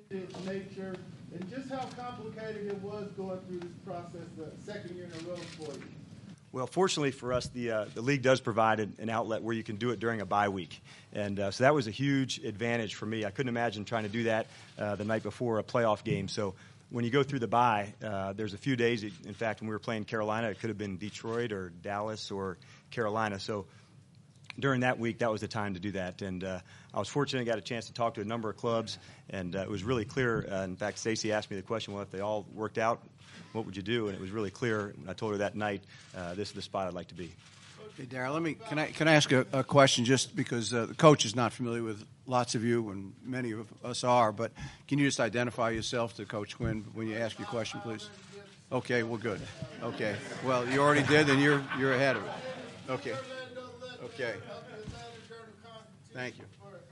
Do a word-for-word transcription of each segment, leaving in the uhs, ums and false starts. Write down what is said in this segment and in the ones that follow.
its nature, and just how complicated it was going through this process the second year in a row for you? Well, fortunately for us, the uh, the league does provide an outlet where you can do it during a bye week, and uh, so that was a huge advantage for me. I couldn't imagine trying to do that uh, the night before a playoff game. So when you go through the bye, uh, there's a few days. In fact, when we were playing Carolina, it could have been Detroit or Dallas or Carolina. So during that week, that was the time to do that. And uh, I was fortunate I got a chance to talk to a number of clubs, and uh, it was really clear. Uh, in fact, Stacey asked me the question, well, if they all worked out, what would you do? And it was really clear. I told her that night, uh, this is the spot I'd like to be. Hey, Darryl, let me can I can I ask a, a question just because uh, the coach is not familiar with lots of you and many of us are, but can you just identify yourself to Coach Quinn when you ask your question, please? Okay, well, good. Okay, well, you already did, and you're you're ahead of it. Okay. Okay. Thank you.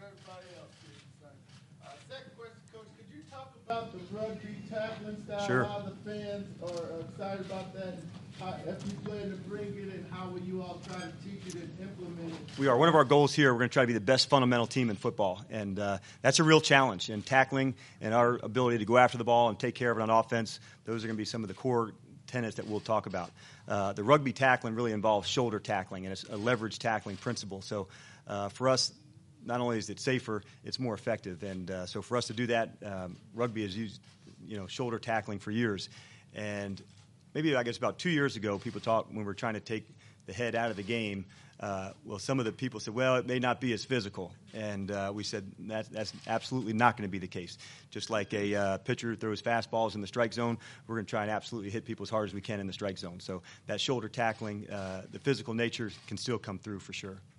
Second question, Coach, could you talk about the rugby tackling style? Sure. How the fans are excited about that, and how, if you plan to bring it, and how will you all try to teach it and implement it? We are. One of our goals here, we're going to try to be the best fundamental team in football, and uh, that's a real challenge. And tackling and our ability to go after the ball and take care of it on offense, those are going to be some of the core tenets that we'll talk about. Uh, the rugby tackling really involves shoulder tackling, and it's a leverage tackling principle. So uh, for us, not only is it safer, it's more effective. And uh, so for us to do that, um, rugby has used, you know, shoulder tackling for years. And maybe, I guess, about two years ago, people talked when we were trying to take the head out of the game. Uh, well, some of the people said, well, it may not be as physical. And uh, we said that, that's absolutely not going to be the case. Just like a uh, pitcher throws fastballs in the strike zone, we're going to try and absolutely hit people as hard as we can in the strike zone. So that shoulder tackling, uh, the physical nature can still come through for sure.